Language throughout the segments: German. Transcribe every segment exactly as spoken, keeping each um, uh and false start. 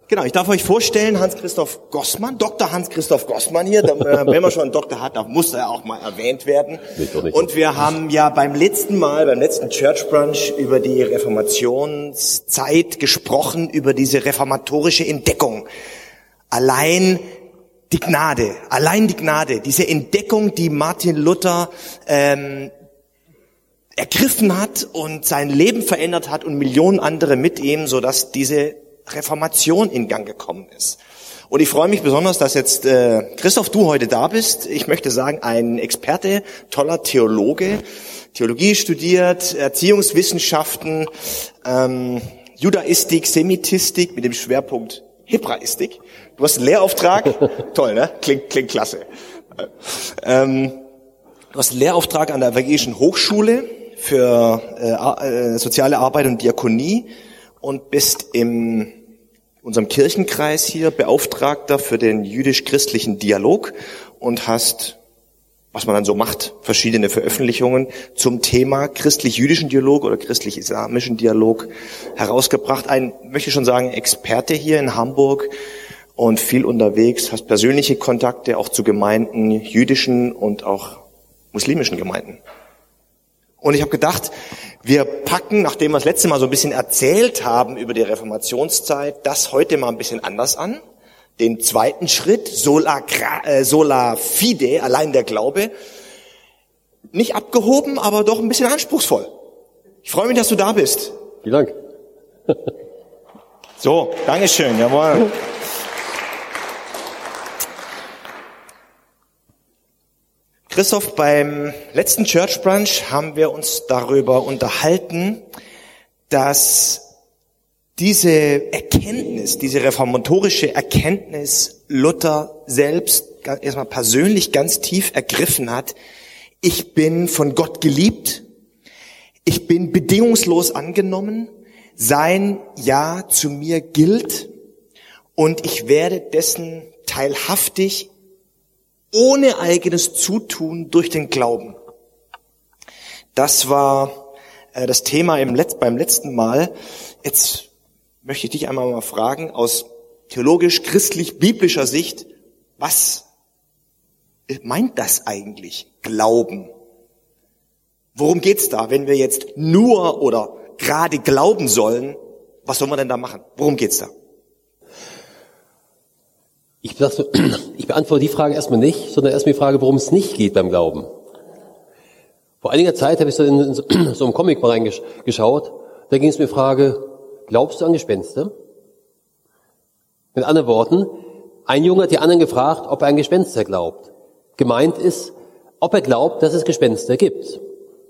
Genau, ich darf euch vorstellen, Hans-Christoph Gossmann, Doktor Hans-Christoph Gossmann hier. Wenn man schon einen Doktor hat, dann muss er auch mal erwähnt werden. Nicht, doch nicht. Und wir haben ja beim letzten Mal, beim letzten Church Brunch über die Reformationszeit gesprochen, über diese reformatorische Entdeckung. Allein die Gnade, allein die Gnade, diese Entdeckung, die Martin Luther ähm, ergriffen hat und sein Leben verändert hat und Millionen andere mit ihm, sodass diese Reformation in Gang gekommen ist. Und ich freue mich besonders, dass jetzt äh, Christoph, du heute da bist. Ich möchte sagen, ein Experte, toller Theologe, Theologie studiert, Erziehungswissenschaften, ähm, Judaistik, Semitistik mit dem Schwerpunkt Hebraistik. Du hast einen Lehrauftrag, toll, ne? Klingt, klingt klasse. Ähm, du hast einen Lehrauftrag an der Evangelischen Hochschule für äh, äh, soziale Arbeit und Diakonie und bist im unserem Kirchenkreis hier Beauftragter für den jüdisch-christlichen Dialog und hast, was man dann so macht, verschiedene Veröffentlichungen zum Thema christlich-jüdischen Dialog oder christlich-islamischen Dialog herausgebracht. Ein, möchte ich schon sagen, Experte hier in Hamburg und viel unterwegs, hast persönliche Kontakte auch zu Gemeinden, jüdischen und auch muslimischen Gemeinden. Und ich habe gedacht, wir packen, nachdem wir das letzte Mal so ein bisschen erzählt haben über die Reformationszeit, das heute mal ein bisschen anders an. Den zweiten Schritt, sola, äh, sola fide, allein der Glaube. Nicht abgehoben, aber doch ein bisschen anspruchsvoll. Ich freue mich, dass du da bist. Vielen Dank. So, Dankeschön, jawohl. Christoph, beim letzten Church Brunch haben wir uns darüber unterhalten, dass diese Erkenntnis, diese reformatorische Erkenntnis Luther selbst erstmal persönlich ganz tief ergriffen hat. Ich bin von Gott geliebt, ich bin bedingungslos angenommen, sein Ja zu mir gilt und ich werde dessen teilhaftig ohne eigenes Zutun durch den Glauben. Das war äh, das Thema im Letz-, beim letzten Mal. Jetzt möchte ich dich einmal mal fragen, aus theologisch-christlich-biblischer Sicht, was meint das eigentlich, Glauben? Worum geht's da, wenn wir jetzt nur oder gerade glauben sollen? Was soll man denn da machen? Worum geht's da? Ich, ich beantworte die Frage erstmal nicht, sondern erstmal die Frage, worum es nicht geht beim Glauben. Vor einiger Zeit habe ich so in, in so, so einem Comic mal reingeschaut, da ging es mir die Frage, glaubst du an Gespenster? Mit anderen Worten, ein Junge hat die anderen gefragt, ob er an Gespenster glaubt. Gemeint ist, ob er glaubt, dass es Gespenster gibt.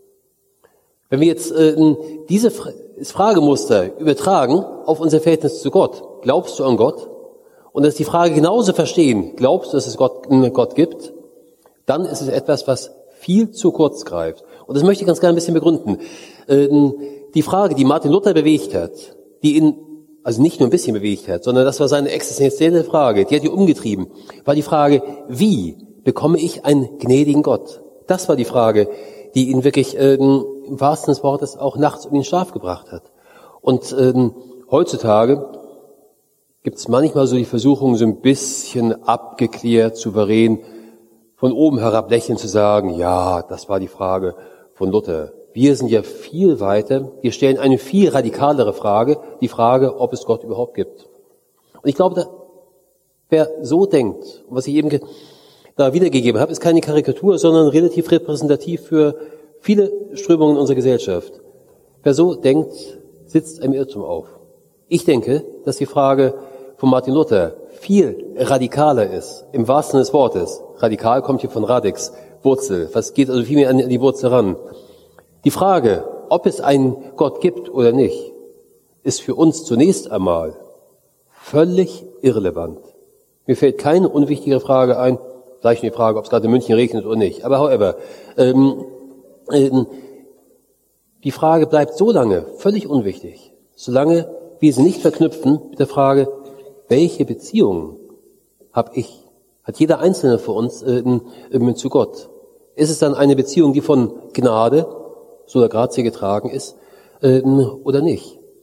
Wenn wir jetzt äh, dieses Fragemuster übertragen auf unser Verhältnis zu Gott, glaubst du an Gott? Und dass die Frage genauso verstehen, glaubst du, dass es Gott, Gott gibt, dann ist es etwas, was viel zu kurz greift. Und das möchte ich ganz gerne ein bisschen begründen. Ähm, die Frage, die Martin Luther bewegt hat, die ihn, also nicht nur ein bisschen bewegt hat, sondern das war seine existenzielle Frage, die hat ihn umgetrieben, war die Frage, wie bekomme ich einen gnädigen Gott? Das war die Frage, die ihn wirklich ähm, im wahrsten des Wortes auch nachts um den Schlaf gebracht hat. Und ähm, heutzutage gibt es manchmal so die Versuchung, so ein bisschen abgeklärt, souverän, von oben herab lächelnd zu sagen, ja, das war die Frage von Luther. Wir sind ja viel weiter, wir stellen eine viel radikalere Frage, die Frage, ob es Gott überhaupt gibt. Und ich glaube, wer so denkt, was ich eben da wiedergegeben habe, ist keine Karikatur, sondern relativ repräsentativ für viele Strömungen unserer Gesellschaft. Wer so denkt, sitzt einem Irrtum auf. Ich denke, dass die Frage von Martin Luther viel radikaler ist, im wahrsten des Wortes. Radikal kommt hier von Radix, Wurzel. Was geht also viel mehr an die Wurzel ran? Die Frage, ob es einen Gott gibt oder nicht, ist für uns zunächst einmal völlig irrelevant. Mir fällt keine unwichtige Frage ein, vielleicht die Frage, ob es gerade in München regnet oder nicht. Aber however, ähm, ähm, die Frage bleibt so lange völlig unwichtig, solange wir sie nicht verknüpfen mit der Frage, welche Beziehungen habe ich, hat jeder Einzelne von uns äh, äh, zu Gott? Ist es dann eine Beziehung, die von Gnade, sola gratia getragen ist, äh, oder nicht?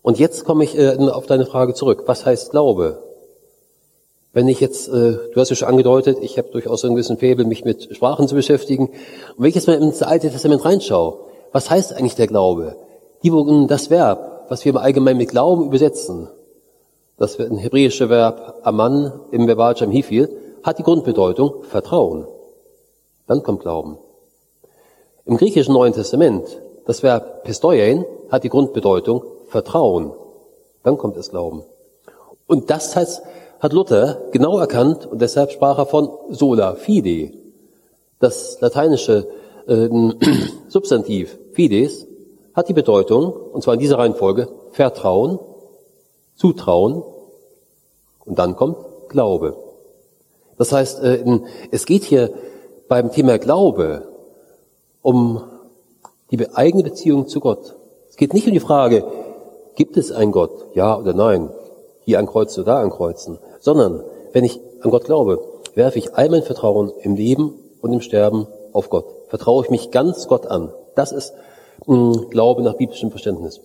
Und jetzt komme ich äh, auf deine Frage zurück. Was heißt Glaube? Wenn ich jetzt, äh, du hast ja schon angedeutet, ich habe durchaus so ein bisschen Faible, mich mit Sprachen zu beschäftigen. Und wenn ich jetzt mal ins Alte Testament reinschaue, was heißt eigentlich der Glaube? Die, das Verb, was wir im Allgemeinen mit Glauben übersetzen, das ein hebräische Verb aman im Verbalstamm hifil, hat die Grundbedeutung Vertrauen. Dann kommt Glauben. Im griechischen Neuen Testament, das Verb pistoien hat die Grundbedeutung Vertrauen. Dann kommt es Glauben. Und das heißt, hat Luther genau erkannt und deshalb sprach er von sola fide. Das lateinische äh, Substantiv fides hat die Bedeutung, und zwar in dieser Reihenfolge, Vertrauen, Zutrauen und dann kommt Glaube. Das heißt, äh, es geht hier beim Thema Glaube um die eigene Beziehung zu Gott. Es geht nicht um die Frage, gibt es einen Gott? Ja oder nein? Hier ankreuzen oder da ankreuzen. Sondern, wenn ich an Gott glaube, werfe ich all mein Vertrauen im Leben und im Sterben auf Gott. Vertraue ich mich ganz Gott an. Das ist mh, Glaube nach biblischem Verständnis.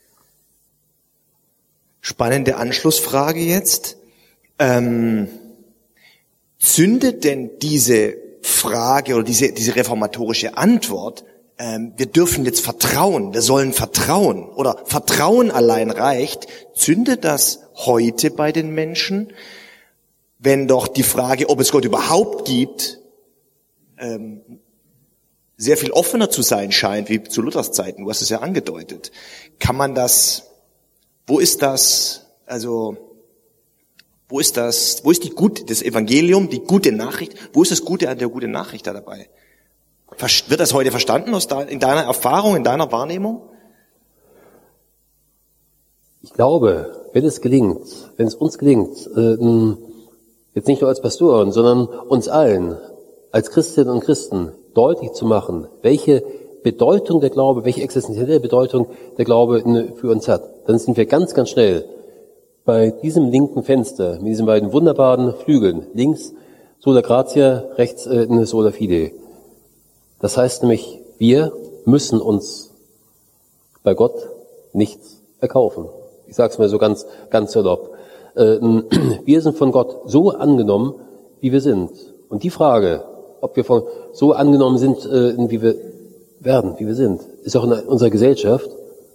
Spannende Anschlussfrage jetzt. Ähm, zündet denn diese Frage oder diese, diese reformatorische Antwort, ähm, wir dürfen jetzt vertrauen, wir sollen vertrauen oder Vertrauen allein reicht, zündet das heute bei den Menschen, wenn doch die Frage, ob es Gott überhaupt gibt, ähm, sehr viel offener zu sein scheint, wie zu Luthers Zeiten, du hast es ja angedeutet. Kann man das, wo ist das, also, wo ist das, wo ist die gute, das Evangelium, die gute Nachricht, wo ist das Gute an der guten Nachricht da dabei? Wird das heute verstanden aus de, in deiner Erfahrung, in deiner Wahrnehmung? Ich glaube, wenn es gelingt, wenn es uns gelingt, äh, jetzt nicht nur als Pastoren, sondern uns allen, als Christinnen und Christen, deutlich zu machen, welche Bedeutung der Glaube, welche existenzielle Bedeutung der Glaube für uns hat, dann sind wir ganz, ganz schnell bei diesem linken Fenster, mit diesen beiden wunderbaren Flügeln, links Sola Gratia, rechts äh, Sola Fide. Das heißt nämlich, wir müssen uns bei Gott nichts erkaufen. Ich sage es mal so ganz, ganz salopp. Äh, wir sind von Gott so angenommen, wie wir sind. Und die Frage, ob wir von so angenommen sind, äh, wie wir werden, wie wir sind, ist auch in unserer Gesellschaft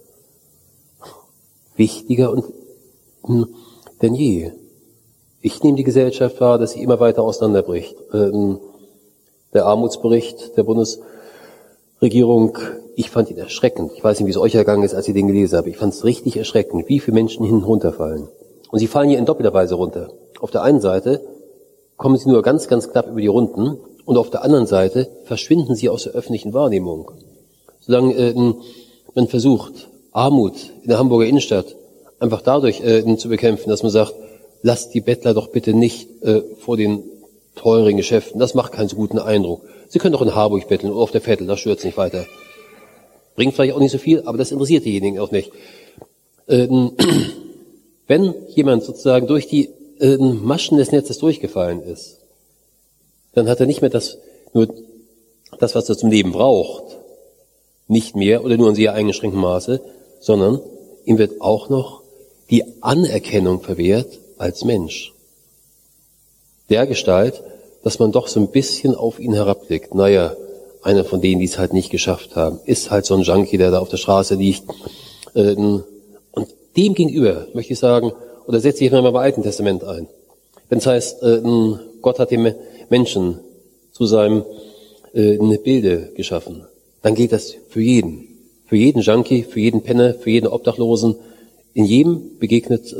wichtiger und hm, denn je. Ich nehme die Gesellschaft wahr, dass sie immer weiter auseinanderbricht. Ähm, der Armutsbericht der Bundesregierung, ich fand ihn erschreckend. Ich weiß nicht, wie es euch ergangen ist, als ihr den gelesen habt. Ich fand es richtig erschreckend, wie viele Menschen hin runterfallen. Und sie fallen hier in doppelter Weise runter. Auf der einen Seite kommen sie nur ganz, ganz knapp über die Runden und auf der anderen Seite verschwinden sie aus der öffentlichen Wahrnehmung. Solange äh, man versucht, Armut in der Hamburger Innenstadt einfach dadurch äh, zu bekämpfen, dass man sagt, lasst die Bettler doch bitte nicht äh, vor den teuren Geschäften, das macht keinen so guten Eindruck. Sie können doch in Harburg betteln oder auf der Vettel, das stört's nicht weiter. Bringt vielleicht auch nicht so viel, aber das interessiert diejenigen auch nicht. Ähm, wenn jemand sozusagen durch die äh, Maschen des Netzes durchgefallen ist, dann hat er nicht mehr das, nur das, was er zum Leben braucht, nicht mehr oder nur in sehr eingeschränktem Maße, sondern ihm wird auch noch die Anerkennung verwehrt als Mensch. Der Gestalt, dass man doch so ein bisschen auf ihn herabblickt. Naja, einer von denen, die es halt nicht geschafft haben, ist halt so ein Junkie, der da auf der Straße liegt. Und dem gegenüber möchte ich sagen, oder setze ich mal beim Alten Testament ein. Wenn es heißt, Gott hat den Menschen zu seinem Bilde geschaffen, dann gilt das für jeden. Für jeden Junkie, für jeden Penner, für jeden Obdachlosen. In jedem begegnet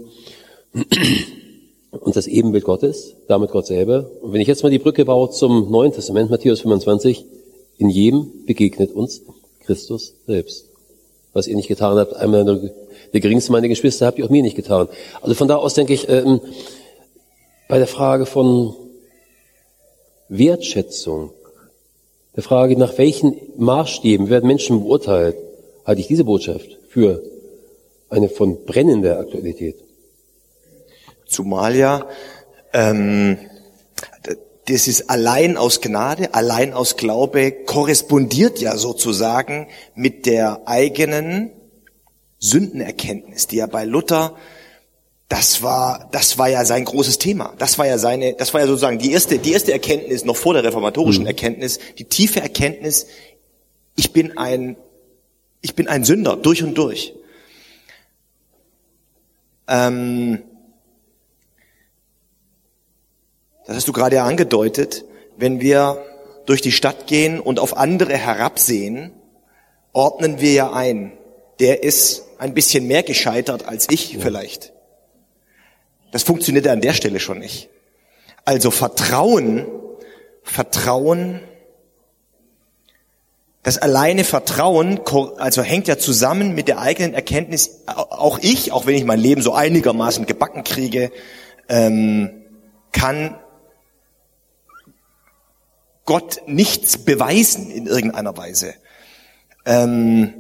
uns das Ebenbild Gottes, damit Gott selber. Und wenn ich jetzt mal die Brücke baue zum Neuen Testament, Matthäus fünfundzwanzig, in jedem begegnet uns Christus selbst. Was ihr nicht getan habt, einmal der geringste meiner Geschwister, habt ihr auch mir nicht getan. Also von da aus denke ich, ähm, bei der Frage von Wertschätzung, der Frage, nach welchen Maßstäben werden Menschen beurteilt, halte ich diese Botschaft für eine von brennender Aktualität. Zumal ja, ähm, das ist allein aus Gnade, allein aus Glaube, korrespondiert ja sozusagen mit der eigenen Sündenerkenntnis, die ja bei Luther, das war, das war ja sein großes Thema. Das war ja seine, das war ja sozusagen die erste, die erste Erkenntnis noch vor der reformatorischen mhm. Erkenntnis, die tiefe Erkenntnis, ich bin ein, ich bin ein Sünder durch und durch. Ähm, das hast du gerade ja angedeutet, wenn wir durch die Stadt gehen und auf andere herabsehen, ordnen wir ja ein. Der ist ein bisschen mehr gescheitert als ich vielleicht. Das funktioniert ja an der Stelle schon nicht. Also Vertrauen, Vertrauen, das alleine Vertrauen, also hängt ja zusammen mit der eigenen Erkenntnis, auch ich, auch wenn ich mein Leben so einigermaßen gebacken kriege, ähm, kann Gott nichts beweisen in irgendeiner Weise. Ähm,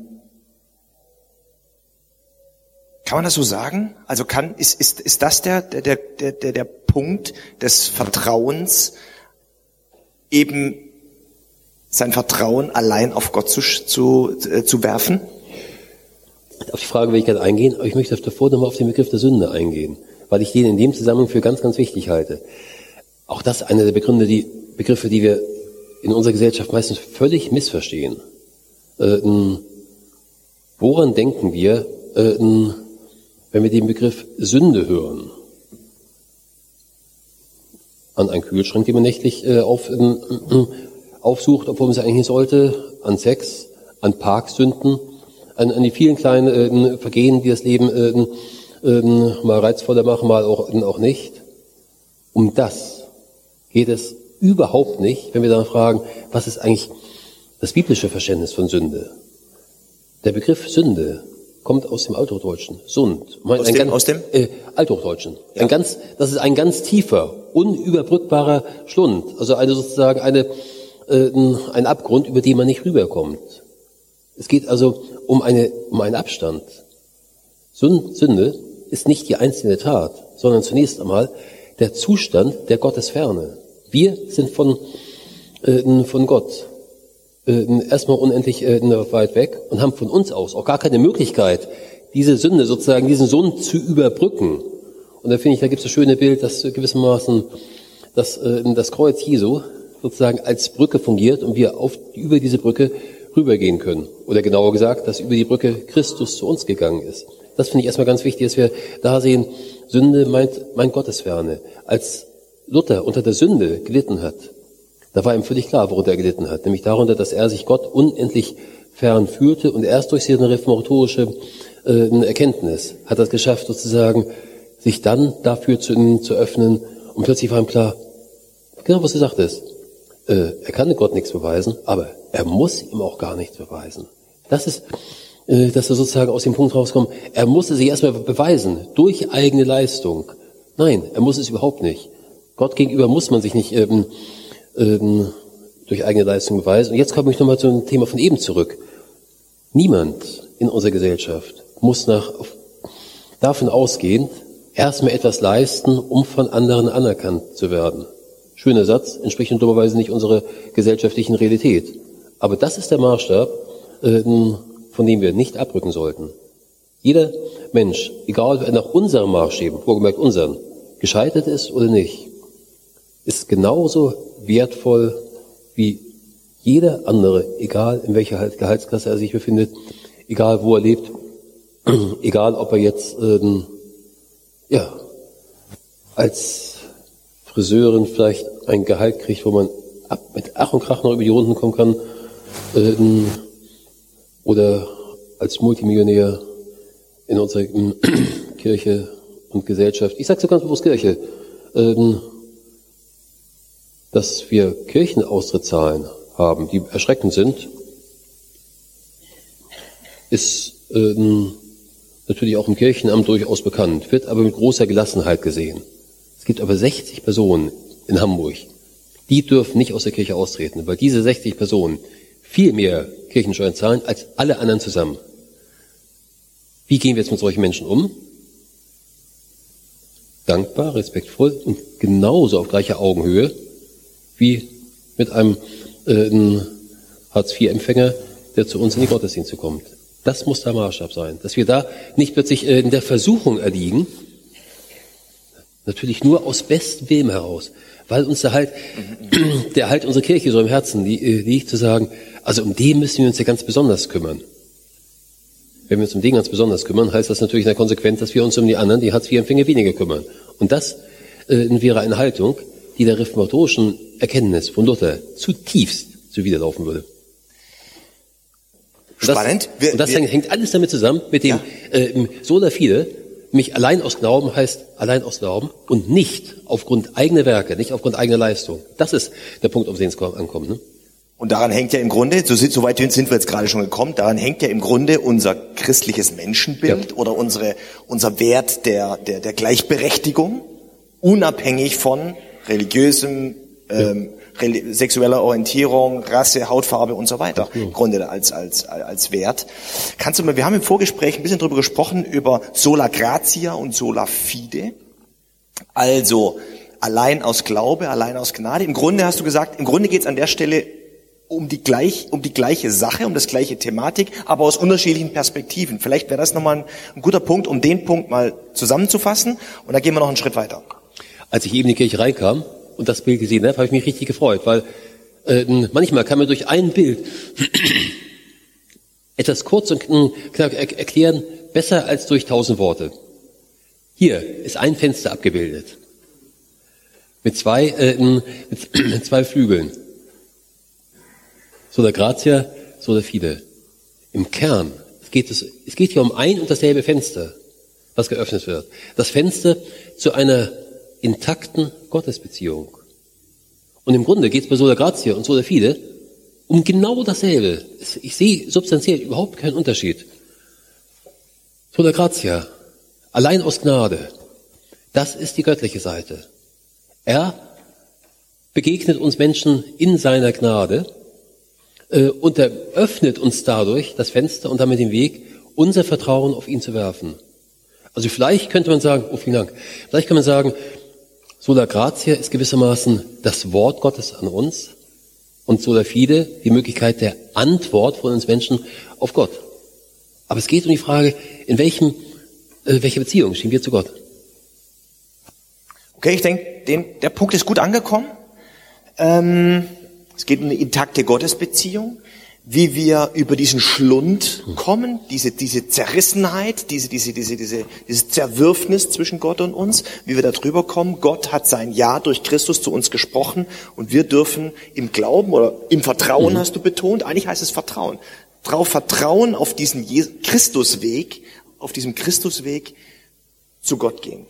kann man das so sagen? Also kann, ist, ist, ist das der, der, der, der, der Punkt des Vertrauens, eben sein Vertrauen allein auf Gott zu, zu, äh, zu werfen? Auf die Frage will ich gerne eingehen, aber ich möchte davor nochmal auf den Begriff der Sünde eingehen, weil ich den in dem Zusammenhang für ganz, ganz wichtig halte. Auch das ist einer der Begründe, die Begriffe, die wir in unserer Gesellschaft meistens völlig missverstehen. Äh, woran denken wir, äh, wenn wir den Begriff Sünde hören? An einen Kühlschrank, den man nächtlich äh, auf, äh, äh, aufsucht, obwohl man es eigentlich nicht sollte, an Sex, an Parksünden, an, an die vielen kleinen äh, Vergehen, die das Leben äh, äh, mal reizvoller machen, mal auch, äh, auch nicht. Um das geht es überhaupt nicht, wenn wir dann fragen, was ist eigentlich das biblische Verständnis von Sünde? Der Begriff Sünde kommt aus dem Althochdeutschen. Sund. Aus dem, ganz, aus dem? Äh, Althochdeutschen. Ja. Ein ganz, das ist ein ganz tiefer, unüberbrückbarer Schlund. Also eine sozusagen eine, äh, ein Abgrund, über den man nicht rüberkommt. Es geht also um eine, um einen Abstand. Sünde ist nicht die einzelne Tat, sondern zunächst einmal der Zustand der Gottesferne. Wir sind von, äh, von Gott äh, erstmal unendlich äh, weit weg und haben von uns aus auch gar keine Möglichkeit, diese Sünde sozusagen, diesen Sund zu überbrücken. Und da finde ich, da gibt es das schöne Bild, dass gewissermaßen das, äh, das Kreuz Jesu sozusagen als Brücke fungiert und wir auf, über diese Brücke rübergehen können. Oder genauer gesagt, dass über die Brücke Christus zu uns gegangen ist. Das finde ich erstmal ganz wichtig, dass wir da sehen, Sünde meint, meint Gottesferne. Als Luther unter der Sünde gelitten hat, da war ihm völlig klar, worunter er gelitten hat, nämlich darunter, dass er sich Gott unendlich fern fühlte und erst durch seine reformatorische äh, Erkenntnis hat er es geschafft, sozusagen, sich dann dafür zu, zu öffnen und plötzlich war ihm klar, genau was du sagtest, äh, er kann Gott nichts beweisen, aber er muss ihm auch gar nichts beweisen. Das ist, äh, dass er sozusagen aus dem Punkt rauskommt, er musste sich erstmal beweisen, durch eigene Leistung. Nein, er muss es überhaupt nicht. Gott gegenüber muss man sich nicht ähm, ähm, durch eigene Leistung beweisen. Und jetzt komme ich nochmal zum Thema von eben zurück. Niemand in unserer Gesellschaft muss nach, davon ausgehen, erstmal etwas leisten, um von anderen anerkannt zu werden. Schöner Satz, entspricht dummerweise nicht unserer gesellschaftlichen Realität. Aber das ist der Maßstab, ähm, von dem wir nicht abrücken sollten. Jeder Mensch, egal ob er nach unseren Maßstäben, vorgemerkt unseren, gescheitert ist oder nicht, ist genauso wertvoll wie jeder andere, egal in welcher Gehaltsklasse er sich befindet, egal wo er lebt, egal ob er jetzt ähm, ja als Friseurin vielleicht ein Gehalt kriegt, wo man ab, mit Ach und Krach noch über die Runden kommen kann, ähm, oder als Multimillionär in unserer ähm, Kirche und Gesellschaft. Ich sage so ganz bewusst Kirche. Ähm, dass wir Kirchenaustrittszahlen haben, die erschreckend sind, ist ähm, natürlich auch im Kirchenamt durchaus bekannt, wird aber mit großer Gelassenheit gesehen. Es gibt aber sechzig Personen in Hamburg, die dürfen nicht aus der Kirche austreten, weil diese sechzig Personen viel mehr Kirchensteuern zahlen als alle anderen zusammen. Wie gehen wir jetzt mit solchen Menschen um? Dankbar, respektvoll und genauso auf gleicher Augenhöhe wie mit einem äh, Hartz vier Empfänger, der zu uns in die Gottesdienste kommt. Das muss der Maßstab sein, dass wir da nicht plötzlich in der Versuchung erliegen, natürlich nur aus bestem Willen heraus, weil uns der halt, der halt unsere Kirche so im Herzen liegt, zu sagen, also um den müssen wir uns ja ganz besonders kümmern. Wenn wir uns um den ganz besonders kümmern, heißt das natürlich in der Konsequenz, dass wir uns um die anderen, die Hartz-vier-Empfänger, weniger kümmern. Und das äh, wäre eine Haltung, die der reformatorischen Erkenntnis von Luther zutiefst zuwiderlaufen würde. Und Spannend. Das, wir, und das wir, hängt alles damit zusammen, mit dem ja. äh, sola fide, mich allein aus Glauben heißt allein aus Glauben und nicht aufgrund eigener Werke, nicht aufgrund eigener Leistung. Das ist der Punkt, auf den es ankommt. Ne? Und daran hängt ja im Grunde, so, so weit sind wir jetzt gerade schon gekommen, daran hängt ja im Grunde unser christliches Menschenbild ja. oder unsere, unser Wert der, der, der Gleichberechtigung, unabhängig von religiösem, ähm, ja. reli- sexueller Orientierung, Rasse, Hautfarbe und so weiter. Ja. Im Grunde als, als, als Wert. Kannst du mal, wir haben im Vorgespräch ein bisschen drüber gesprochen, über sola gratia und sola fide. Also, allein aus Glaube, allein aus Gnade. Im Grunde hast du gesagt, im Grunde geht es an der Stelle um die gleich, um die gleiche Sache, um das gleiche Thematik, aber aus unterschiedlichen Perspektiven. Vielleicht wäre das nochmal ein, ein guter Punkt, um den Punkt mal zusammenzufassen. Und dann gehen wir noch einen Schritt weiter. Als ich eben in die Kirche reinkam und das Bild gesehen habe, habe ich mich richtig gefreut, weil äh, manchmal kann man durch ein Bild etwas kurz und knapp erklären, besser als durch tausend Worte. Hier ist ein Fenster abgebildet mit zwei, äh, mit, mit zwei Flügeln. Sola gratia, sola fide. Im Kern es geht es, es geht hier um ein und dasselbe Fenster, was geöffnet wird. Das Fenster zu einer intakten Gottesbeziehung. Und im Grunde geht es bei sola gratia und sola fide um genau dasselbe. Ich sehe substanziell überhaupt keinen Unterschied. Sola gratia, allein aus Gnade, das ist die göttliche Seite. Er begegnet uns Menschen in seiner Gnade äh, und er öffnet uns dadurch das Fenster und damit den Weg, unser Vertrauen auf ihn zu werfen. Also vielleicht könnte man sagen, oh vielen Dank, vielleicht kann man sagen, sola gratia ist gewissermaßen das Wort Gottes an uns und sola fide die Möglichkeit der Antwort von uns Menschen auf Gott. Aber es geht um die Frage, in welchem, äh, welcher Beziehung stehen wir zu Gott? Okay, ich denke, den, der Punkt ist gut angekommen. Ähm, es geht um eine intakte Gottesbeziehung, wie wir über diesen Schlund kommen, diese, diese Zerrissenheit, diese, diese, diese, diese, dieses Zerwürfnis zwischen Gott und uns, wie wir da drüber kommen. Gott hat sein Ja durch Christus zu uns gesprochen und wir dürfen im Glauben oder im Vertrauen, mhm. hast du betont, eigentlich heißt es Vertrauen, drauf vertrauen auf diesen Christusweg, auf diesem Christusweg zu Gott gehen.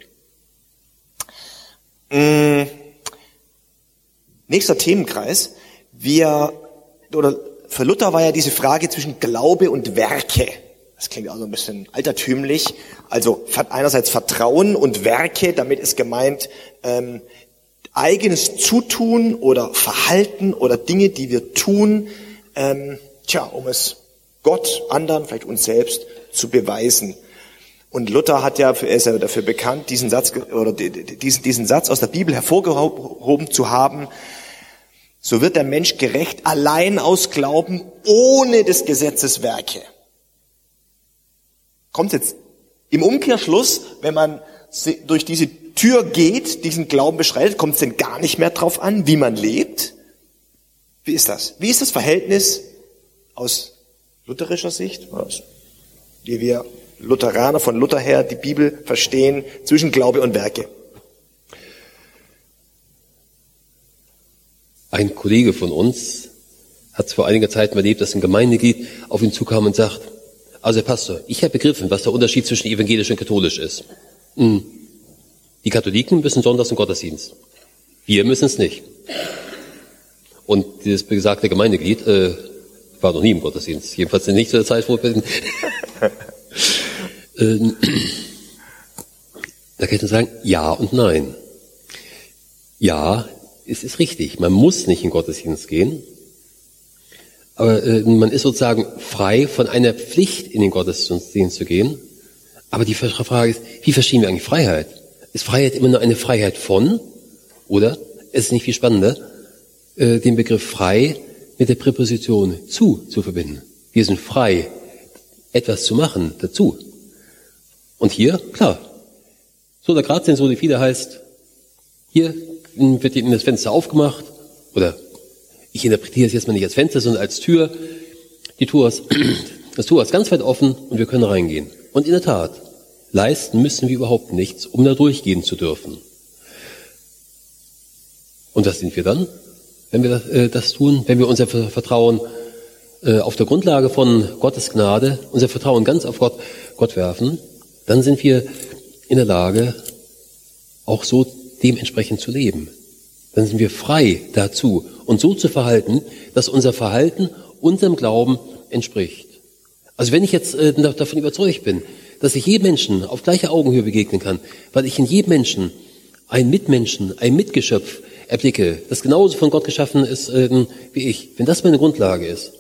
Mmh. Nächster Themenkreis. Wir, oder für Luther war ja diese Frage zwischen Glaube und Werke. Das klingt also ein bisschen altertümlich. Also einerseits Vertrauen und Werke, damit ist gemeint ähm, eigenes Zutun oder Verhalten oder Dinge, die wir tun, ähm, tja, um es Gott, anderen, vielleicht uns selbst zu beweisen. Und Luther hat ja, er ist ja dafür bekannt, diesen Satz oder diesen, diesen Satz aus der Bibel hervorgehoben zu haben. So wird der Mensch gerecht allein aus Glauben ohne des Gesetzes Werke. Kommt jetzt im Umkehrschluss, wenn man durch diese Tür geht, diesen Glauben beschreitet, kommt es denn gar nicht mehr drauf an, wie man lebt? Wie ist das? Wie ist das Verhältnis aus lutherischer Sicht, wie wir Lutheraner von Luther her die Bibel verstehen, zwischen Glaube und Werke? Ein Kollege von uns hat vor einiger Zeit mal erlebt, dass ein Gemeindeglied auf ihn zukam und sagt, also Herr Pastor, ich habe begriffen, was der Unterschied zwischen evangelisch und katholisch ist. Die Katholiken müssen sonntags im Gottesdienst. Wir müssen es nicht. Und dieses besagte Gemeindeglied äh, war noch nie im Gottesdienst. Jedenfalls nicht zu der Zeit, wo wir ähm, da kann ich dann sagen, ja und nein. Ja, es ist richtig, man muss nicht in den Gottesdienst gehen, aber äh, man ist sozusagen frei von einer Pflicht, in den Gottesdienst zu gehen. Aber die Frage ist, wie verstehen wir eigentlich Freiheit? Ist Freiheit immer nur eine Freiheit von, oder ist es nicht viel spannender, äh, den Begriff frei mit der Präposition zu zu verbinden? Wir sind frei etwas zu machen dazu. Und hier, klar, Sola Gratia in Soli Fide heißt, hier wird Ihnen das Fenster aufgemacht, oder ich interpretiere es jetzt mal nicht als Fenster, sondern als Tür. Die Tür ist, das Tor ist ganz weit offen und wir können reingehen. Und in der Tat, leisten müssen wir überhaupt nichts, um da durchgehen zu dürfen. Und was sind wir dann, wenn wir das, äh, das tun, wenn wir unser Vertrauen äh, auf der Grundlage von Gottes Gnade, unser Vertrauen ganz auf Gott, Gott werfen, dann sind wir in der Lage, auch so dementsprechend zu leben. Dann sind wir frei dazu und so zu verhalten, dass unser Verhalten unserem Glauben entspricht. Also wenn ich jetzt äh, davon überzeugt bin, dass ich jedem Menschen auf gleicher Augenhöhe begegnen kann, weil ich in jedem Menschen einen Mitmenschen, ein Mitgeschöpf erblicke, das genauso von Gott geschaffen ist äh, wie ich, wenn das meine Grundlage ist,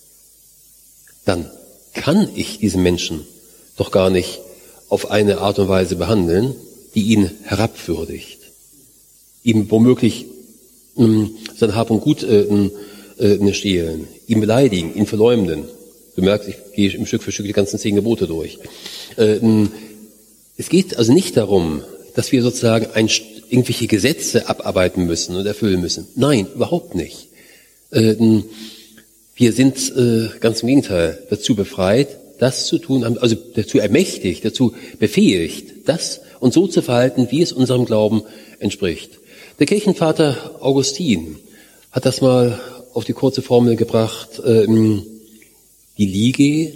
dann kann ich diesen Menschen doch gar nicht auf eine Art und Weise behandeln, die ihn herabwürdigt, ihm womöglich mh, sein Hab und Gut äh, äh, stehlen, ihn beleidigen, ihn verleumden. Du merkst, ich gehe im Stück für Stück die ganzen zehn Gebote durch. Äh, es geht also nicht darum, dass wir sozusagen ein, irgendwelche Gesetze abarbeiten müssen und erfüllen müssen. Nein, überhaupt nicht. Äh, wir sind äh, ganz im Gegenteil dazu befreit, das zu tun, also dazu ermächtigt, dazu befähigt, das und so zu verhalten, wie es unserem Glauben entspricht. Der Kirchenvater Augustin hat das mal auf die kurze Formel gebracht, ähm, die Lige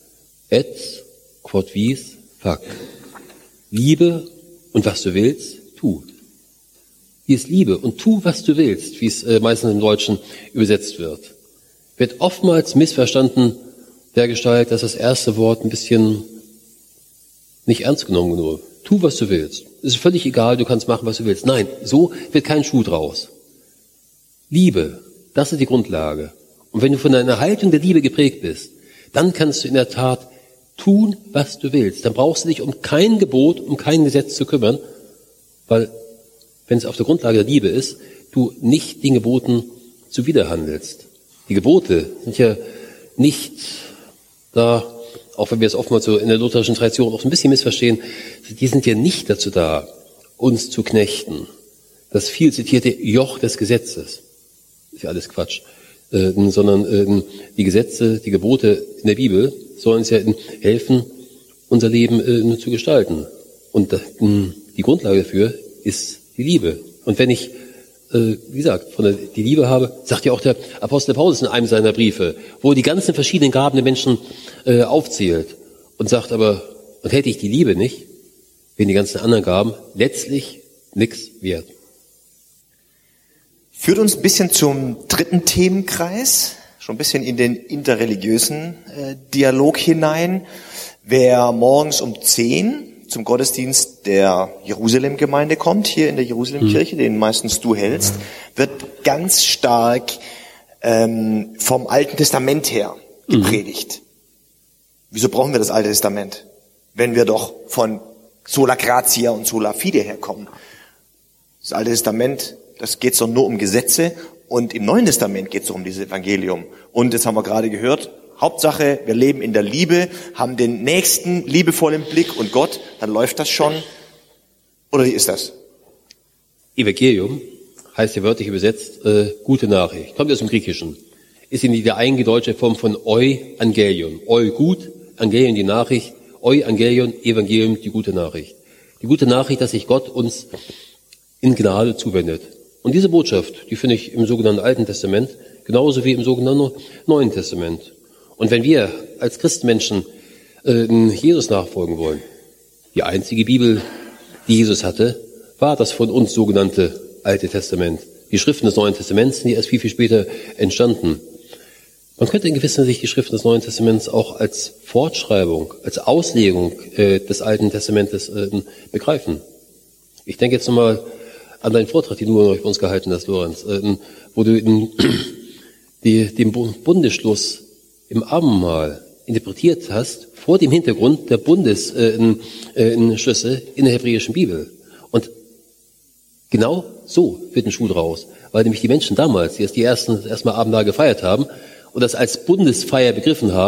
et quod vis fac. Liebe und was du willst, tu. Hier ist Liebe und tu, was du willst, wie es äh, meistens im Deutschen übersetzt wird. Wird oftmals missverstanden dergestalt, dass das erste Wort ein bisschen nicht ernst genommen wurde. Tu, was du willst. Es ist völlig egal, du kannst machen, was du willst. Nein, so wird kein Schuh draus. Liebe, das ist die Grundlage. Und wenn du von einer Haltung der Liebe geprägt bist, dann kannst du in der Tat tun, was du willst. Dann brauchst du dich um kein Gebot, um kein Gesetz zu kümmern, weil, wenn es auf der Grundlage der Liebe ist, du nicht den Geboten zuwiderhandelst. Die Gebote sind ja nicht da, auch wenn wir es oftmals so in der lutherischen Tradition auch so ein bisschen missverstehen, die sind ja nicht dazu da, uns zu knechten. Das viel zitierte Joch des Gesetzes ist ja alles Quatsch, äh, sondern äh, die Gesetze, die Gebote in der Bibel sollen uns ja helfen, unser Leben äh, zu gestalten. Und äh, die Grundlage dafür ist die Liebe. Und wenn ich wie gesagt, von der, die Liebe habe, sagt ja auch der Apostel Paulus in einem seiner Briefe, wo er die ganzen verschiedenen Gaben der Menschen äh, aufzählt und sagt aber, und hätte ich die Liebe nicht, wären die ganzen anderen Gaben letztlich nichts wert. Führt uns ein bisschen zum dritten Themenkreis, schon ein bisschen in den interreligiösen äh, Dialog hinein. Wer morgens um zehn zum Gottesdienst der Jerusalem-Gemeinde kommt, hier in der Jerusalem-Kirche, den meistens du hältst, wird ganz stark ähm, vom Alten Testament her gepredigt. Mhm. Wieso brauchen wir das Alte Testament, wenn wir doch von Sola Gratia und Sola Fide herkommen? Das Alte Testament, das geht doch nur um Gesetze, und im Neuen Testament geht es doch um dieses Evangelium. Und das haben wir gerade gehört, Hauptsache, wir leben in der Liebe, haben den Nächsten liebevoll im Blick und Gott, dann läuft das schon. Oder wie ist das? Evangelium heißt ja wörtlich übersetzt äh, gute Nachricht. Kommt aus dem Griechischen. Ist in der eingedeutschte Form von Euangelion. Eu gut, Angelion die Nachricht, Euangelion, Evangelium die gute Nachricht. Die gute Nachricht, dass sich Gott uns in Gnade zuwendet. Und diese Botschaft, die finde ich im sogenannten Alten Testament genauso wie im sogenannten Neuen Testament. Und wenn wir als Christenmenschen äh, Jesus nachfolgen wollen, die einzige Bibel, die Jesus hatte, war das von uns sogenannte Alte Testament. Die Schriften des Neuen Testaments sind erst viel, viel später entstanden. Man könnte in gewisser Sicht die Schriften des Neuen Testaments auch als Fortschreibung, als Auslegung äh, des Alten Testamentes äh, begreifen. Ich denke jetzt nochmal an deinen Vortrag, den du bei uns gehalten hast, Lorenz, äh, wo du in, die, den Bundesschluss im Abendmahl interpretiert hast, vor dem Hintergrund der Bundesschlüsse äh, in, in der hebräischen Bibel. Und genau so wird ein Schuh draus, weil nämlich die Menschen damals, die erst die ersten erstmal Abendmahl gefeiert haben und das als Bundesfeier begriffen haben,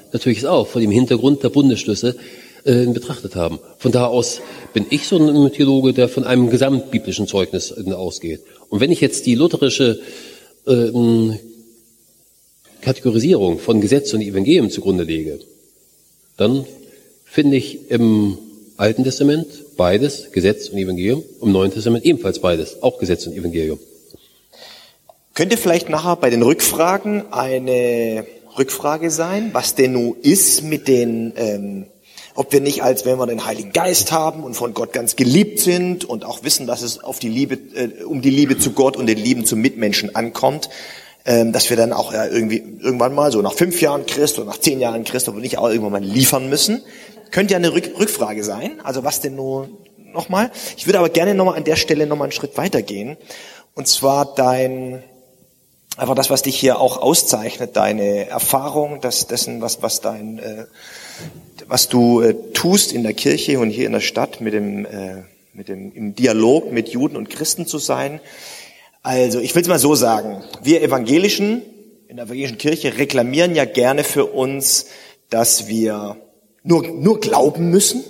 natürlich auch vor dem Hintergrund der Bundesschlüsse äh, betrachtet haben. Von da aus bin ich so ein Theologe, der von einem gesamtbiblischen Zeugnis äh, ausgeht. Und wenn ich jetzt die lutherische äh, Kategorisierung von Gesetz und Evangelium zugrunde lege, dann finde ich im Alten Testament beides, Gesetz und Evangelium, im Neuen Testament ebenfalls beides, auch Gesetz und Evangelium. Könnte vielleicht nachher bei den Rückfragen eine Rückfrage sein, was denn nun ist mit den, ähm, ob wir nicht, als wenn wir den Heiligen Geist haben und von Gott ganz geliebt sind und auch wissen, dass es auf die Liebe, äh, um die Liebe zu Gott und den Lieben zum Mitmenschen ankommt, ähm, dass wir dann auch ja, irgendwie irgendwann mal so nach fünf Jahren Christ oder nach zehn Jahren Christ, aber nicht auch irgendwann mal liefern müssen. Könnte ja eine Rück- Rückfrage sein. Also was denn nur nochmal? Ich würde aber gerne nochmal an der Stelle nochmal einen Schritt weitergehen. Und zwar dein einfach das, was dich hier auch auszeichnet, deine Erfahrung, das dessen, was was dein äh, was du äh, tust in der Kirche und hier in der Stadt mit dem äh, mit dem im Dialog mit Juden und Christen zu sein. Also, ich will es mal so sagen, wir Evangelischen in der evangelischen Kirche reklamieren ja gerne für uns, dass wir nur nur glauben müssen.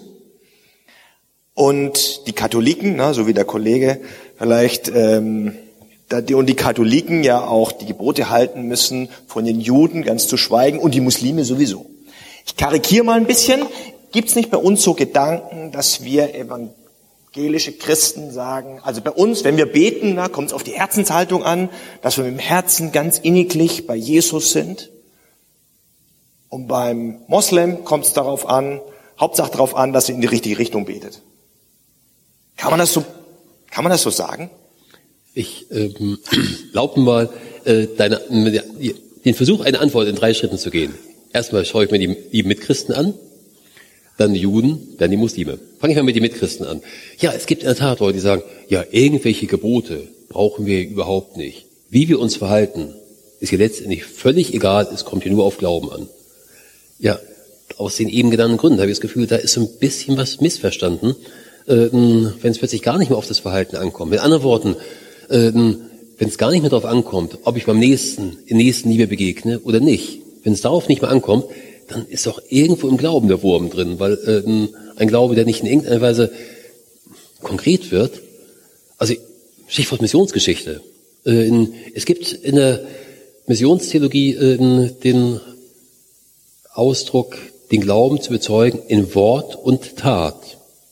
Und die Katholiken, na, so wie der Kollege vielleicht ähm, und die Katholiken ja auch die Gebote halten müssen, von den Juden ganz zu schweigen und die Muslime sowieso. Ich karikiere mal ein bisschen. Gibt es nicht bei uns so Gedanken, dass wir evangelische Christen sagen, also bei uns, wenn wir beten, da kommt es auf die Herzenshaltung an, dass wir mit dem Herzen ganz inniglich bei Jesus sind. Und beim Moslem kommt es darauf an, Hauptsache darauf an, dass er in die richtige Richtung betet. Kann man das so, kann man das so sagen? Ich ähm, glaube mal, äh, deine, den Versuch, eine Antwort in drei Schritten zu gehen. Erstmal schaue ich mir die, die Mitchristen an, dann die Juden, dann die Muslime. Fange ich mal mit den Mitchristen an. Ja, es gibt in der Tat Leute, die sagen, ja, irgendwelche Gebote brauchen wir überhaupt nicht. Wie wir uns verhalten, ist hier letztendlich völlig egal, es kommt hier nur auf Glauben an. Ja, aus den eben genannten Gründen habe ich das Gefühl, da ist so ein bisschen was missverstanden, äh, wenn es plötzlich gar nicht mehr auf das Verhalten ankommt. Mit anderen Worten, wenn es gar nicht mehr darauf ankommt, ob ich beim Nächsten in Nächstenliebe begegne oder nicht, wenn es darauf nicht mehr ankommt, dann ist auch irgendwo im Glauben der Wurm drin, weil äh, ein Glaube, der nicht in irgendeiner Weise konkret wird, also Stichwort Missionsgeschichte. Äh, in, es gibt in der Missionstheologie äh, den Ausdruck, den Glauben zu bezeugen in Wort und Tat.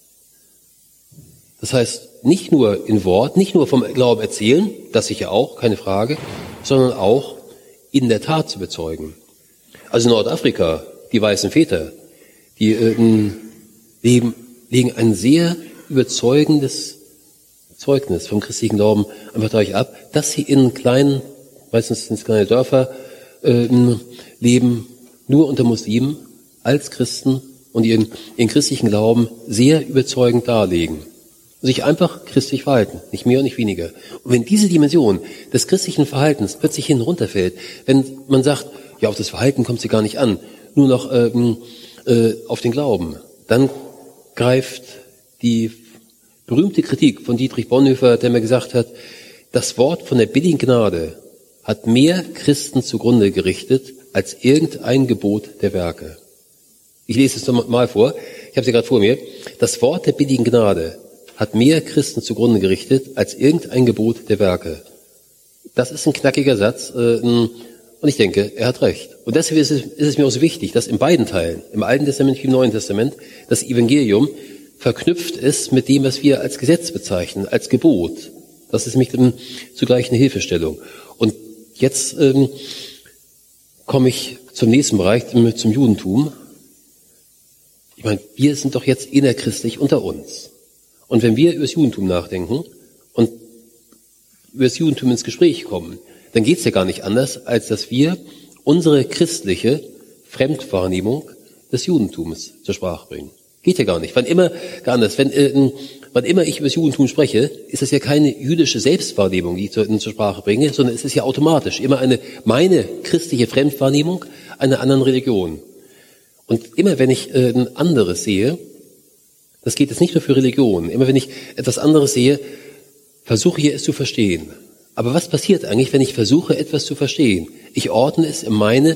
Das heißt, nicht nur in Wort, nicht nur vom Glauben erzählen, das sicher auch, keine Frage, sondern auch in der Tat zu bezeugen. Also in Nordafrika, die weißen Väter, die äh, legen, legen ein sehr überzeugendes Zeugnis vom christlichen Glauben einfach dadurch ab, dass sie in kleinen, meistens sind es kleine Dörfer, äh, leben, nur unter Muslimen, als Christen und ihren, ihren christlichen Glauben sehr überzeugend darlegen. Sich einfach christlich verhalten, nicht mehr und nicht weniger. Und wenn diese Dimension des christlichen Verhaltens plötzlich hin runterfällt, wenn man sagt, ja, auf das Verhalten kommt sie gar nicht an, nur noch ähm, äh, auf den Glauben, dann greift die berühmte Kritik von Dietrich Bonhoeffer, der mir gesagt hat, das Wort von der billigen Gnade hat mehr Christen zugrunde gerichtet als irgendein Gebot der Werke. Ich lese es noch mal vor, ich habe es ja gerade vor mir. Das Wort der billigen Gnade hat mehr Christen zugrunde gerichtet als irgendein Gebot der Werke. Das ist ein knackiger Satz, äh, und ich denke, er hat recht. Und deshalb ist es, ist es mir auch so wichtig, dass in beiden Teilen, im Alten Testament wie im Neuen Testament, das Evangelium verknüpft ist mit dem, was wir als Gesetz bezeichnen, als Gebot. Das ist mich dann zugleich eine Hilfestellung. Und jetzt ähm, komme ich zum nächsten Bereich, zum Judentum. Ich meine, wir sind doch jetzt innerchristlich unter uns. Und wenn wir über das Judentum nachdenken und über das Judentum ins Gespräch kommen, dann geht es ja gar nicht anders, als dass wir unsere christliche Fremdwahrnehmung des Judentums zur Sprache bringen. Geht ja gar nicht. Wann immer, gar anders. Wenn, äh, wann immer ich über das Judentum spreche, ist es ja keine jüdische Selbstwahrnehmung, die ich zur, zur Sprache bringe, sondern es ist ja automatisch immer eine, meine christliche Fremdwahrnehmung einer anderen Religion. Und immer wenn ich äh, ein anderes sehe, das geht jetzt nicht nur für Religion. Immer wenn ich etwas anderes sehe, versuche ich es zu verstehen. Aber was passiert eigentlich, wenn ich versuche, etwas zu verstehen? Ich ordne es in meine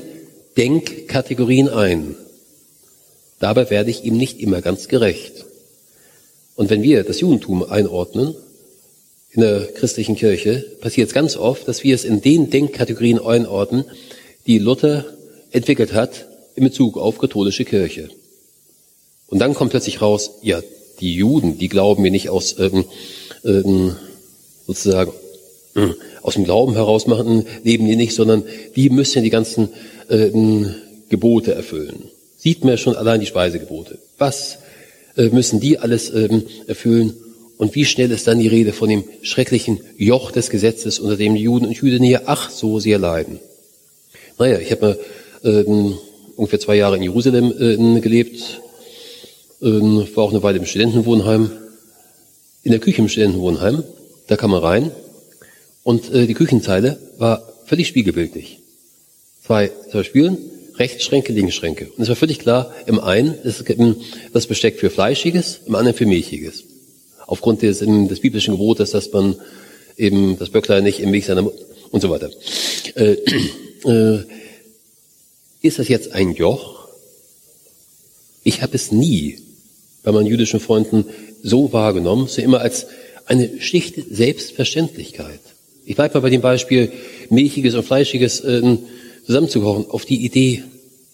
Denkkategorien ein. Dabei werde ich ihm nicht immer ganz gerecht. Und wenn wir das Judentum einordnen, in der christlichen Kirche, passiert es ganz oft, dass wir es in den Denkkategorien einordnen, die Luther entwickelt hat in Bezug auf katholische Kirche. Und dann kommt plötzlich raus, ja, die Juden, die glauben wir nicht aus ähm, ähm, sozusagen äh, aus dem Glauben heraus machen, leben die nicht, sondern die müssen die ganzen ähm, Gebote erfüllen. Sieht man schon allein die Speisegebote. Was äh, müssen die alles ähm, erfüllen? Und wie schnell ist dann die Rede von dem schrecklichen Joch des Gesetzes, unter dem die Juden und Jüdinnen hier ach so sehr leiden. Naja, ich habe mal ähm, ungefähr zwei Jahre in Jerusalem äh, gelebt, ähm, war auch eine Weile im Studentenwohnheim. In der Küche im Studentenwohnheim, da kam man rein und äh, die Küchenzeile war völlig spiegelbildlich. Zwei, zwei Spülen, Rechtsschränke, Linksschränke. Und es war völlig klar, im einen ist das Besteck für Fleischiges, im anderen für Milchiges. Aufgrund des, des biblischen Gebotes, dass man eben das Böcklein nicht im Weg seiner Mutter und so weiter. Äh, äh, ist das jetzt ein Joch? Ich habe es nie bei meinen jüdischen Freunden so wahrgenommen, so immer als eine schlichte Selbstverständlichkeit. Ich bleibe mal bei dem Beispiel Milchiges und Fleischiges äh, zusammenzukochen, auf die Idee,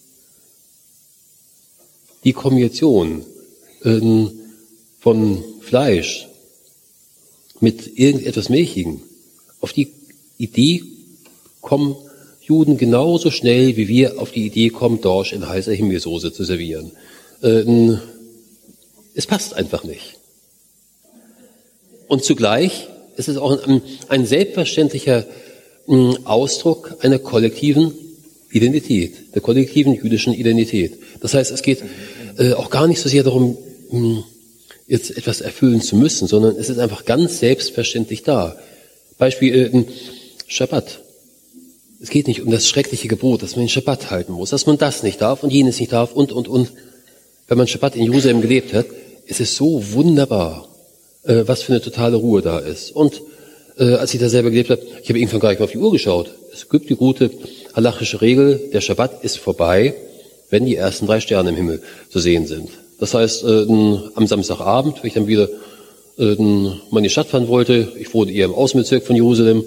die Kombination äh, von Fleisch mit irgendetwas Milchigem. Auf die Idee kommen Juden genauso schnell, wie wir auf die Idee kommen, Dorsch in heißer Himbeersoße zu servieren. Ähm, es passt einfach nicht. Und zugleich ist es auch ein, ein selbstverständlicher äh, Ausdruck einer kollektiven Identität, der kollektiven jüdischen Identität. Das heißt, es geht äh, auch gar nicht so sehr darum, mh, jetzt etwas erfüllen zu müssen, sondern es ist einfach ganz selbstverständlich da. Beispiel äh, Schabbat. Es geht nicht um das schreckliche Gebot, dass man den Schabbat halten muss, dass man das nicht darf und jenes nicht darf und, und, und. Wenn man Schabbat in Jerusalem gelebt hat, ist es so wunderbar, äh, was für eine totale Ruhe da ist. Und äh, als ich da selber gelebt habe, ich habe irgendwann gar nicht mehr auf die Uhr geschaut. Es gibt die gute halachische Regel, der Schabbat ist vorbei, wenn die ersten drei Sterne im Himmel zu sehen sind. Das heißt, äh, am Samstagabend, wenn ich dann wieder äh, mal in die Stadt fahren wollte, ich wohne eher im Außenbezirk von Jerusalem,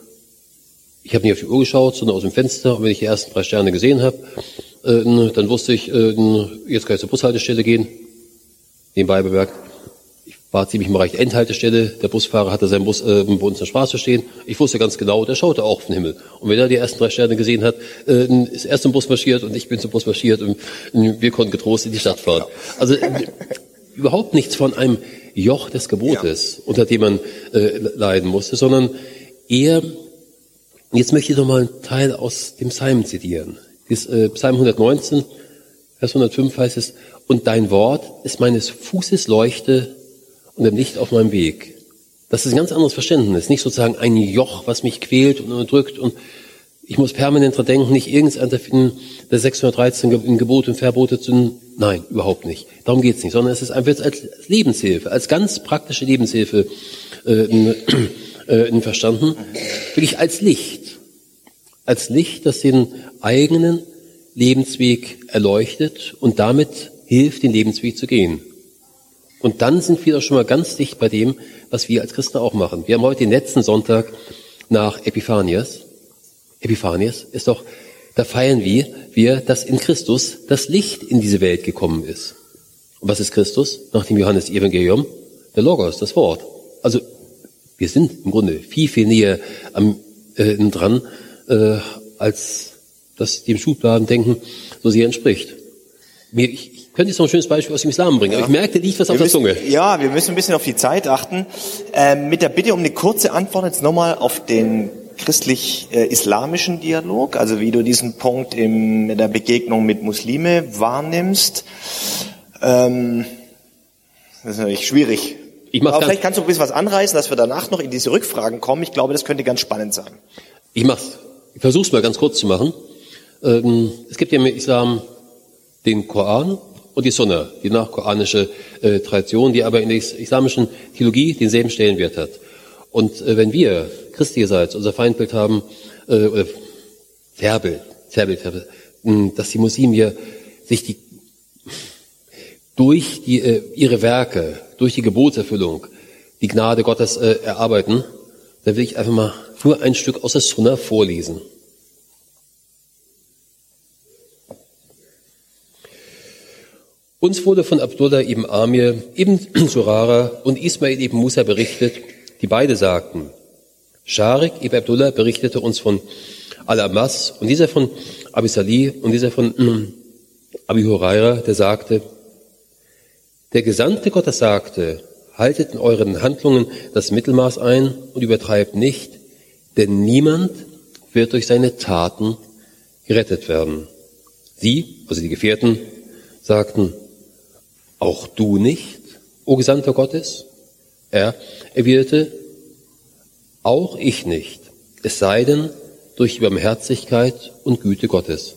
ich habe nicht auf die Uhr geschaut, sondern aus dem Fenster, und wenn ich die ersten drei Sterne gesehen habe, äh, dann wusste ich, äh, jetzt kann ich zur Bushaltestelle gehen. Nebenbei bemerkt, ich war ziemlich mal recht Endhaltestelle, der Busfahrer hatte seinen Bus äh, bei uns in der Straße stehen, ich wusste ganz genau, der schaute auch auf den Himmel. Und wenn er die ersten drei Sterne gesehen hat, äh, ist er zum Bus marschiert und ich bin zum Bus marschiert und äh, wir konnten getrost in die Stadt fahren. Also äh, überhaupt nichts von einem Joch des Gebotes, ja, unter dem man äh, leiden musste, sondern eher, jetzt möchte ich noch mal einen Teil aus dem Psalm zitieren. Das, äh, Psalm hundertneunzehn, Vers hundertfünf heißt es, und dein Wort ist meines Fußes Leuchte und ein Licht auf meinem Weg. Das ist ein ganz anderes Verständnis. Nicht sozusagen ein Joch, was mich quält und unterdrückt und ich muss permanent dran denken, nicht irgendeiner finden, der sechshundertdreizehn in Gebote und Verbote zu, nein, überhaupt nicht. Darum geht's nicht, sondern es ist einfach als Lebenshilfe, als ganz praktische Lebenshilfe äh, in, äh, in verstanden. Wirklich als Licht. Als Licht, das den eigenen Lebensweg erleuchtet und damit hilft, den Lebensweg zu gehen. Und dann sind wir doch schon mal ganz dicht bei dem, was wir als Christen auch machen. Wir haben heute den letzten Sonntag nach Epiphanias. Epiphanias ist doch, da feiern wir, wir, dass in Christus das Licht in diese Welt gekommen ist. Und was ist Christus? Nach dem Johannes-Evangelium? Der Logos, das Wort. Also, wir sind im Grunde viel, viel näher am, äh, dran, äh, als das dem Schubladendenken so sehr entspricht. Mir, ich, ich könnte jetzt noch ein schönes Beispiel aus dem Islam bringen, ja, aber ich merkte, liegt was auf der Zunge. Ja, wir müssen ein bisschen auf die Zeit achten. Ähm, mit der Bitte um eine kurze Antwort jetzt nochmal auf den christlich-islamischen Dialog, also wie du diesen Punkt in, in der Begegnung mit Muslime wahrnimmst. Ähm, das ist natürlich schwierig. Ich mach's Aber vielleicht kannst du ein bisschen was anreißen, dass wir danach noch in diese Rückfragen kommen. Ich glaube, das könnte ganz spannend sein. Ich mach's. Ich versuch's mal ganz kurz zu machen. Ähm, es gibt ja im Islam den Koran und die Sunna, die nachkoranische äh, Tradition, die aber in der islamischen Theologie denselben Stellenwert hat. Und äh, wenn wir christlicherseits unser Feindbild haben, äh, oder Zerrbild, Zerrbild, dass die Muslime hier sich die, durch die, äh, ihre Werke, durch die Gebotserfüllung, die Gnade Gottes äh, erarbeiten, dann will ich einfach mal nur ein Stück aus der Sunna vorlesen. Uns wurde von Abdullah ibn Amir, ibn Surara und Ismail ibn Musa berichtet, die beide sagten, Sharik ibn Abdullah berichtete uns von Al-Amas und dieser von Abi Salih und dieser von mm, Abi Huraira, der sagte, der Gesandte Gottes sagte, haltet in euren Handlungen das Mittelmaß ein und übertreibt nicht, denn niemand wird durch seine Taten gerettet werden. Sie, also die Gefährten, sagten, auch du nicht, o Gesandter Gottes? Er erwiderte, auch ich nicht, es sei denn durch die Barmherzigkeit und Güte Gottes.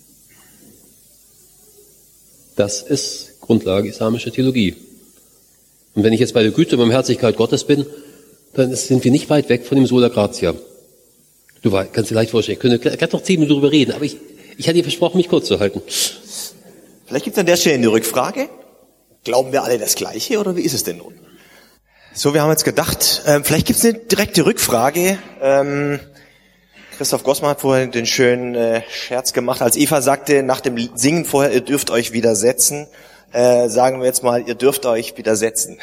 Das ist Grundlage islamischer Theologie. Und wenn ich jetzt bei der Güte und Barmherzigkeit Gottes bin, dann sind wir nicht weit weg von dem Sola Gratia. Du kannst dir leicht vorstellen, ich könnte gerade noch zehn Minuten darüber reden, aber ich, ich hatte dir versprochen, mich kurz zu halten. Vielleicht gibt es an der Stelle eine Rückfrage. Glauben wir alle das Gleiche oder wie ist es denn nun? So, wir haben jetzt gedacht, äh, vielleicht gibt es eine direkte Rückfrage. Ähm, Christoph Gossmann hat vorhin den schönen äh, Scherz gemacht, als Eva sagte nach dem Singen vorher, ihr dürft euch widersetzen. Äh, sagen wir jetzt mal, ihr dürft euch widersetzen.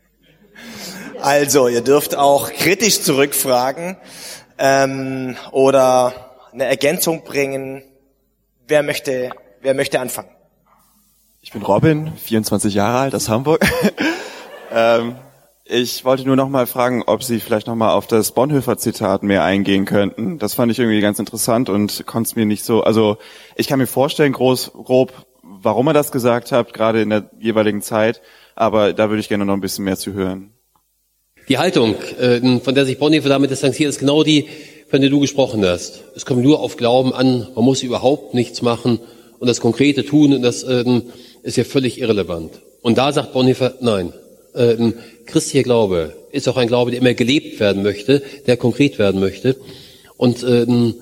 Also, ihr dürft auch kritisch zurückfragen ähm, oder eine Ergänzung bringen. Wer möchte, wer möchte anfangen? Ich bin Robin, vierundzwanzig Jahre alt, aus Hamburg. ähm, ich wollte nur noch mal fragen, ob Sie vielleicht noch mal auf das Bonhoeffer-Zitat mehr eingehen könnten. Das fand ich irgendwie ganz interessant und konnte es mir nicht so... Also ich kann mir vorstellen, groß, grob, warum er das gesagt hat, gerade in der jeweiligen Zeit, aber da würde ich gerne noch ein bisschen mehr zu hören. Die Haltung, äh, von der sich Bonhoeffer damit distanziert, ist genau die, von der du gesprochen hast. Es kommt nur auf Glauben an, man muss überhaupt nichts machen und das konkrete Tun, und das äh, ist ja völlig irrelevant. Und da sagt Bonhoeffer, nein, äh, christlicher Glaube ist auch ein Glaube, der immer gelebt werden möchte, der konkret werden möchte. Und äh,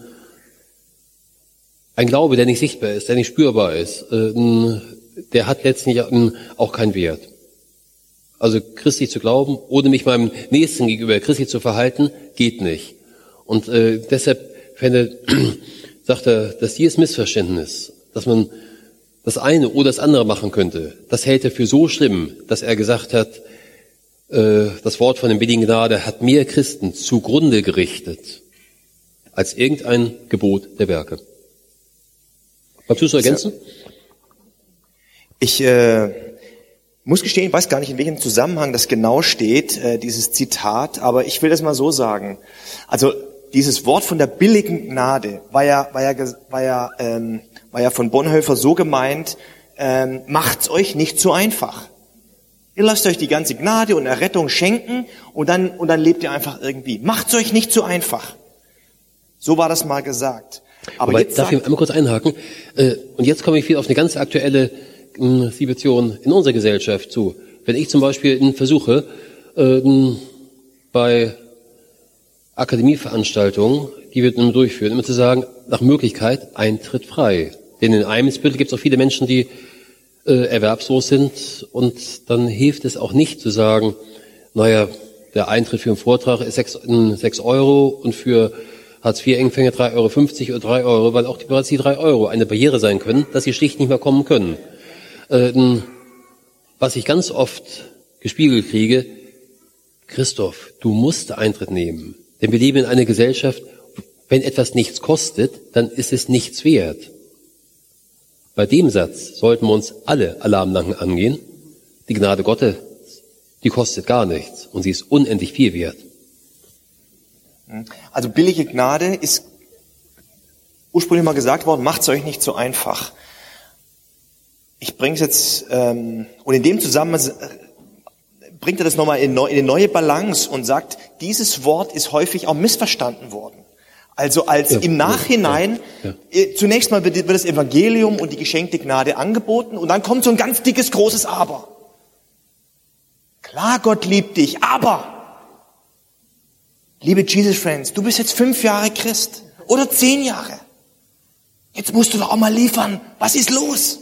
ein Glaube, der nicht sichtbar ist, der nicht spürbar ist, äh, der hat letztlich auch keinen Wert. Also christlich zu glauben, ohne mich meinem Nächsten gegenüber christlich zu verhalten, geht nicht. Und äh, deshalb fände, sagt er, dass dieses Missverständnis, dass man das eine oder das andere machen könnte, das hält er für so schlimm, dass er gesagt hat, äh, das Wort von der billigen Gnade hat mehr Christen zugrunde gerichtet, als irgendein Gebot der Werke. Magst du es ergänzen? Ich äh, muss gestehen, ich weiß gar nicht, in welchem Zusammenhang das genau steht, äh, dieses Zitat, aber ich will das mal so sagen. Also dieses Wort von der billigen Gnade war ja, war ja, war ja, ähm, war ja von Bonhoeffer so gemeint, ähm, macht's euch nicht so einfach. Ihr lasst euch die ganze Gnade und Errettung schenken und dann, und dann lebt ihr einfach irgendwie. Macht's euch nicht so einfach. So war das mal gesagt. Aber, Aber jetzt darf ich einmal kurz einhaken? Äh, und jetzt komme ich wieder auf eine ganz aktuelle äh, Situation in unserer Gesellschaft zu. Wenn ich zum Beispiel versuche, äh, bei Akademieveranstaltungen, die wir durchführen, immer zu sagen, nach Möglichkeit Eintritt frei. Denn in Eimsbüttel gibt es auch viele Menschen, die äh, erwerbslos sind, und dann hilft es auch nicht zu sagen, naja, der Eintritt für einen Vortrag ist sechs, sechs Euro und für Hartz-vier-Empfänger drei Euro fünfzig oder drei Euro, weil auch die, bereits die drei Euro eine Barriere sein können, dass sie schlicht nicht mehr kommen können. Ähm, was ich ganz oft gespiegelt kriege, Christoph, du musst Eintritt nehmen. Denn wir leben in einer Gesellschaft, wenn etwas nichts kostet, dann ist es nichts wert. Bei dem Satz sollten wir uns alle Alarmlampen angehen. Die Gnade Gottes, die kostet gar nichts und sie ist unendlich viel wert. Also billige Gnade ist ursprünglich mal gesagt worden, macht's euch nicht so einfach. Ich bringe es jetzt, ähm, und in dem Zusammenhang bringt er das nochmal in eine neue Balance und sagt, dieses Wort ist häufig auch missverstanden worden. Also als ja, im Nachhinein, ja, ja. zunächst mal wird das Evangelium und die geschenkte Gnade angeboten und dann kommt so ein ganz dickes, großes Aber. Klar, Gott liebt dich, aber, liebe Jesus Friends, du bist jetzt fünf Jahre Christ oder zehn Jahre. Jetzt musst du doch auch mal liefern. Was ist los?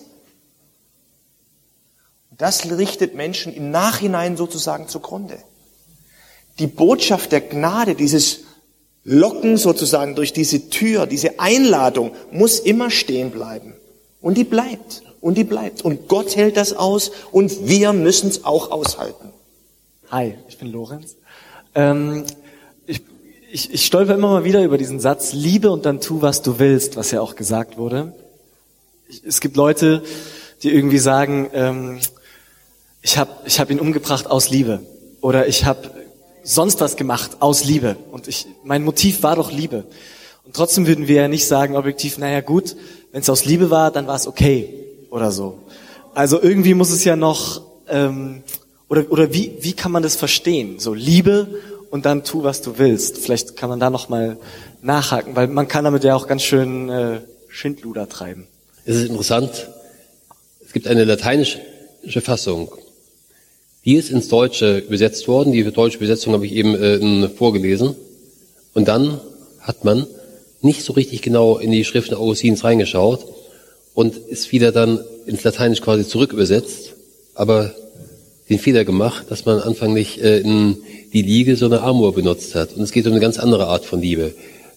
Das richtet Menschen im Nachhinein sozusagen zugrunde. Die Botschaft der Gnade, dieses Locken sozusagen durch diese Tür, diese Einladung, muss immer stehen bleiben. Und die bleibt. Und die bleibt. Und Gott hält das aus und wir müssen es auch aushalten. Hi, ich bin Lorenz. Ähm, ich, ich, ich stolper immer mal wieder über diesen Satz, liebe und dann tu, was du willst, was ja auch gesagt wurde. Ich, es gibt Leute, die irgendwie sagen, ähm, ich habe ich hab ihn umgebracht aus Liebe. Oder ich habe sonst was gemacht aus Liebe. Und ich, mein Motiv war doch Liebe. Und trotzdem würden wir ja nicht sagen objektiv, naja gut, wenn es aus Liebe war, dann war es okay. Oder so. Also irgendwie muss es ja noch, ähm, oder oder wie wie kann man das verstehen? So Liebe und dann tu, was du willst. Vielleicht kann man da noch mal nachhaken, weil man kann damit ja auch ganz schön äh, Schindluder treiben. Es ist interessant, es gibt eine lateinische Fassung, die ist ins Deutsche übersetzt worden. Die deutsche Übersetzung habe ich eben äh, vorgelesen. Und dann hat man nicht so richtig genau in die Schriften Augustins reingeschaut und ist wieder dann ins Lateinisch quasi zurück übersetzt, aber den Fehler gemacht, dass man anfänglich äh, in die Liege so eine Amor benutzt hat. Und es geht um eine ganz andere Art von Liebe.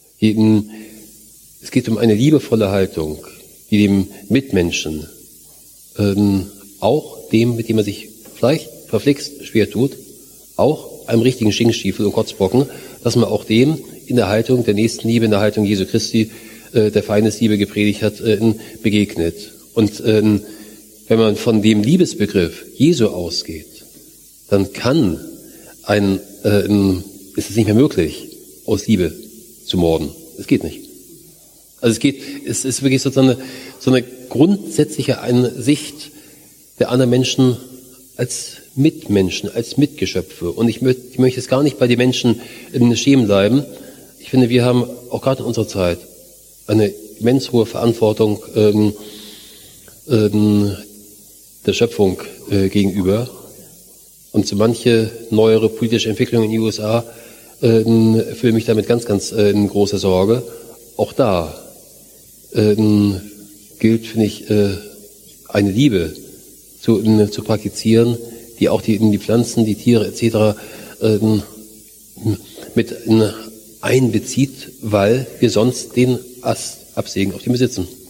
Es geht um eine liebevolle Haltung, die dem Mitmenschen, ähm, auch dem, mit dem man sich vielleicht verflixt schwer tut, auch einem richtigen Stinkstiefel und Kotzbrocken, dass man auch dem in der Haltung der Nächstenliebe, in der Haltung Jesu Christi, äh, der Feindesliebe gepredigt hat, äh, begegnet. Und äh, wenn man von dem Liebesbegriff Jesu ausgeht, dann kann ein, äh, ist es nicht mehr möglich, aus Liebe zu morden. Es geht nicht. Also es geht, es ist wirklich sozusagen eine, so eine grundsätzliche Ansicht der anderen Menschen als Mitmenschen, als Mitgeschöpfe. Und ich möchte, ich möchte jetzt gar nicht bei den Menschen stehen bleiben. Ich finde, wir haben auch gerade in unserer Zeit eine immens hohe Verantwortung ähm, ähm, der Schöpfung äh, gegenüber. Und so manche neuere politische Entwicklungen in den U S A äh, fühlen mich damit ganz, ganz äh, in großer Sorge. Auch da äh, gilt, finde ich, äh, eine Liebe zu, in, zu praktizieren, die auch die, die Pflanzen, die Tiere et cetera äh, mit in, einbezieht, weil wir sonst den Ast absägen, auf dem wir sitzen.